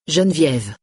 Geneviève.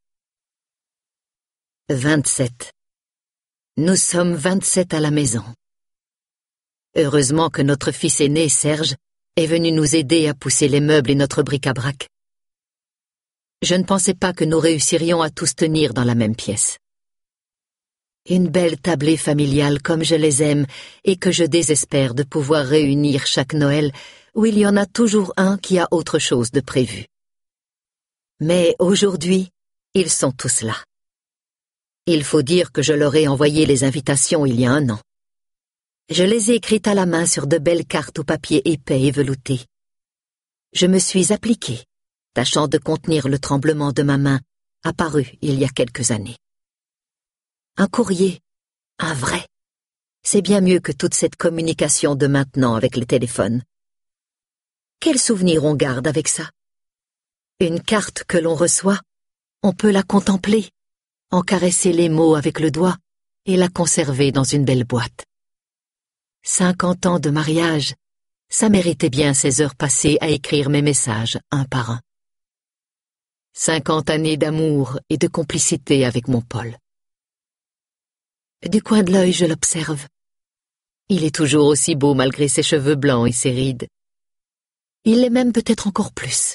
27. Nous sommes 27 à la maison. Heureusement que notre fils aîné, Serge, est venu nous aider à pousser les meubles et notre bric-à-brac. Je ne pensais pas que nous réussirions à tous tenir dans la même pièce. Une belle tablée familiale comme je les aime et que je désespère de pouvoir réunir chaque Noël où il y en a toujours un qui a autre chose de prévu. Mais aujourd'hui, ils sont tous là. Il faut dire que je leur ai envoyé les invitations il y a 1 an. Je les ai écrites à la main sur de belles cartes au papier épais et velouté. Je me suis appliquée, tâchant de contenir le tremblement de ma main, apparu il y a quelques années. Un courrier, un vrai. C'est bien mieux que toute cette communication de maintenant avec les téléphones. Quel souvenir on garde avec ça? Une carte que l'on reçoit, on peut la contempler, en caresser les mots avec le doigt et la conserver dans une belle boîte. 50 ans de mariage, ça méritait bien ces heures passées à écrire mes messages un par un. 50 années d'amour et de complicité avec mon Paul. Du coin de l'œil, je l'observe. Il est toujours aussi beau malgré ses cheveux blancs et ses rides. Il l'est même peut-être encore plus.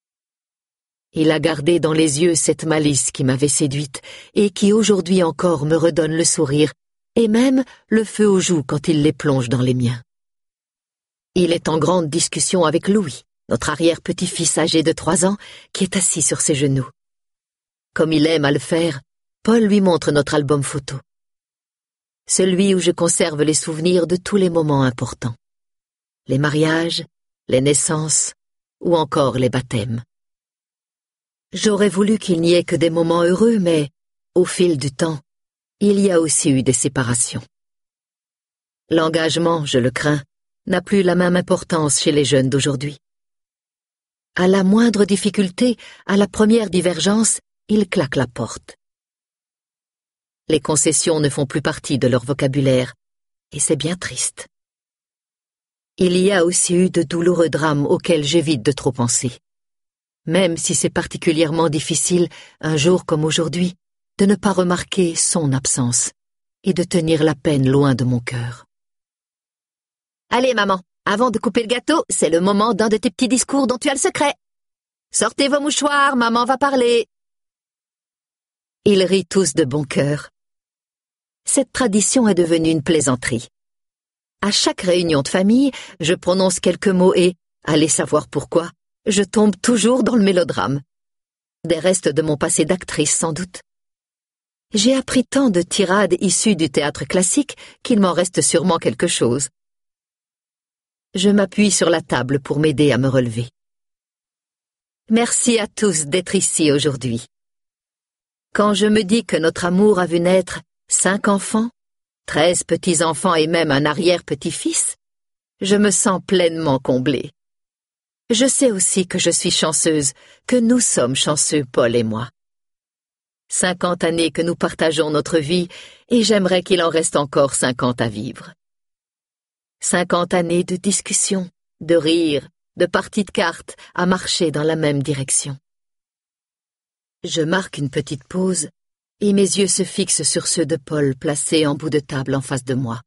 Il a gardé dans les yeux cette malice qui m'avait séduite et qui aujourd'hui encore me redonne le sourire et même le feu aux joues quand il les plonge dans les miens. Il est en grande discussion avec Louis, notre arrière-petit-fils âgé de 3 ans, qui est assis sur ses genoux. Comme il aime à le faire, Paul lui montre notre album photo. Celui où je conserve les souvenirs de tous les moments importants. Les mariages, les naissances ou encore les baptêmes. J'aurais voulu qu'il n'y ait que des moments heureux, mais, au fil du temps, il y a aussi eu des séparations. L'engagement, je le crains, n'a plus la même importance chez les jeunes d'aujourd'hui. À la moindre difficulté, à la première divergence, ils claquent la porte. Les concessions ne font plus partie de leur vocabulaire, et c'est bien triste. Il y a aussi eu de douloureux drames auxquels j'évite de trop penser. Même si c'est particulièrement difficile, un jour comme aujourd'hui, de ne pas remarquer son absence et de tenir la peine loin de mon cœur. Allez, maman, avant de couper le gâteau, c'est le moment d'un de tes petits discours dont tu as le secret. Sortez vos mouchoirs, maman va parler. Ils rient tous de bon cœur. Cette tradition est devenue une plaisanterie. À chaque réunion de famille, je prononce quelques mots et, allez savoir pourquoi, je tombe toujours dans le mélodrame. Des restes de mon passé d'actrice, sans doute. J'ai appris tant de tirades issues du théâtre classique qu'il m'en reste sûrement quelque chose. Je m'appuie sur la table pour m'aider à me relever. Merci à tous d'être ici aujourd'hui. Quand je me dis que notre amour a vu naître 5 enfants, 13 petits-enfants et même un arrière-petit-fils, je me sens pleinement comblée. Je sais aussi que je suis chanceuse, que nous sommes chanceux, Paul et moi. 50 années que nous partageons notre vie, et j'aimerais qu'il en reste encore 50 à vivre. 50 années de discussions, de rires, de parties de cartes, à marcher dans la même direction. Je marque une petite pause, et mes yeux se fixent sur ceux de Paul placés en bout de table en face de moi.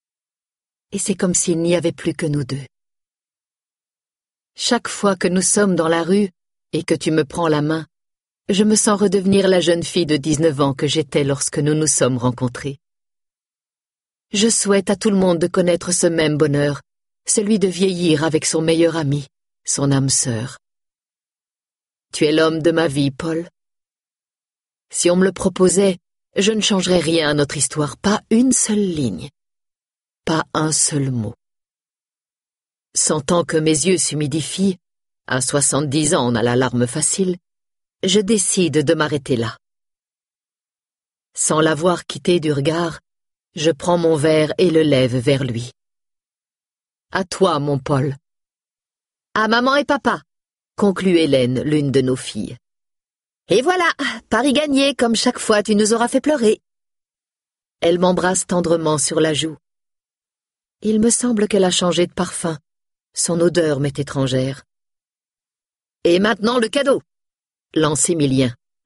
Et c'est comme s'il n'y avait plus que nous deux. Chaque fois que nous sommes dans la rue et que tu me prends la main, je me sens redevenir la jeune fille de 19 ans que j'étais lorsque nous nous sommes rencontrés. Je souhaite à tout le monde de connaître ce même bonheur, celui de vieillir avec son meilleur ami, son âme sœur. Tu es l'homme de ma vie, Paul. Si on me le proposait, je ne changerais rien à notre histoire, pas une seule ligne, pas un seul mot. Sentant que mes yeux s'humidifient, à 70 ans on a la larme facile, je décide de m'arrêter là. Sans l'avoir quitté du regard, je prends mon verre et le lève vers lui. À toi, mon Paul. À maman et papa, conclut Hélène, l'une de nos filles. Et voilà, pari gagné, comme chaque fois tu nous auras fait pleurer. Elle m'embrasse tendrement sur la joue. Il me semble qu'elle a changé de parfum. Son odeur m'est étrangère. Et maintenant le cadeau, lance Émilien.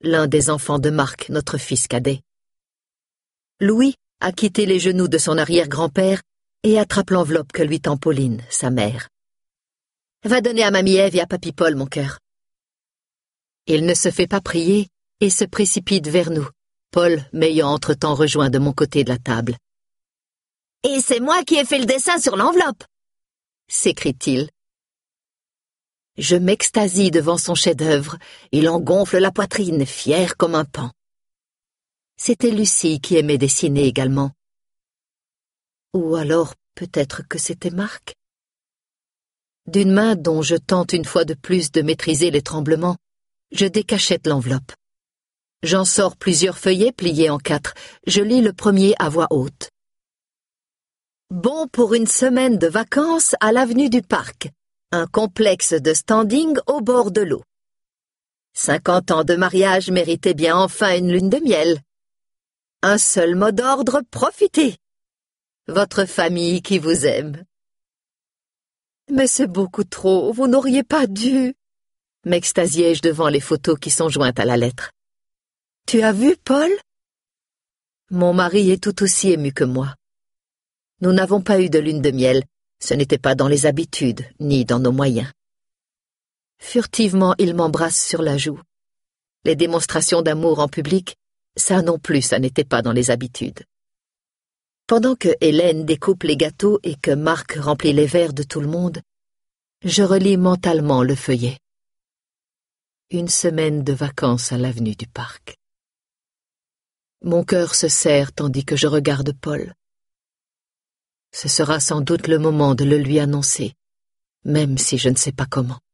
l'un des enfants de Marc, notre fils cadet. Louis a quitté les genoux de son arrière-grand-père et attrape l'enveloppe que lui tend Pauline, sa mère. « Va donner à mamie Ève et à papy Paul, mon cœur. » Il ne se fait pas prier et se précipite vers nous, Paul m'ayant entre-temps rejoint de mon côté de la table. « Et c'est moi qui ai fait le dessin sur l'enveloppe !» s'écrie-t-il. Je m'extasie devant son chef-d'œuvre, il en gonfle la poitrine, fier comme un paon. C'était Lucie qui aimait dessiner également. Ou alors peut-être que c'était Marc. D'une main dont je tente une fois de plus de maîtriser les tremblements, je décachette l'enveloppe. J'en sors plusieurs feuillets pliés en 4. Je lis le premier à voix haute. Bon pour une semaine de vacances à l'avenue du Parc, un complexe de standing au bord de l'eau. 50 ans de mariage méritaient bien enfin une lune de miel. Un seul mot d'ordre, profitez. Votre famille qui vous aime. Mais c'est beaucoup trop, vous n'auriez pas dû, m'extasiai-je devant les photos qui sont jointes à la lettre. Tu as vu, Paul? Mon mari est tout aussi ému que moi. Nous n'avons pas eu de lune de miel, ce n'était pas dans les habitudes, ni dans nos moyens. Furtivement, il m'embrasse sur la joue. Les démonstrations d'amour en public, ça non plus, ça n'était pas dans les habitudes. Pendant que Hélène découpe les gâteaux et que Marc remplit les verres de tout le monde, je relis mentalement le feuillet. Une semaine de vacances à l'avenue du Parc. Mon cœur se serre tandis que je regarde Paul. Ce sera sans doute le moment de le lui annoncer, même si je ne sais pas comment.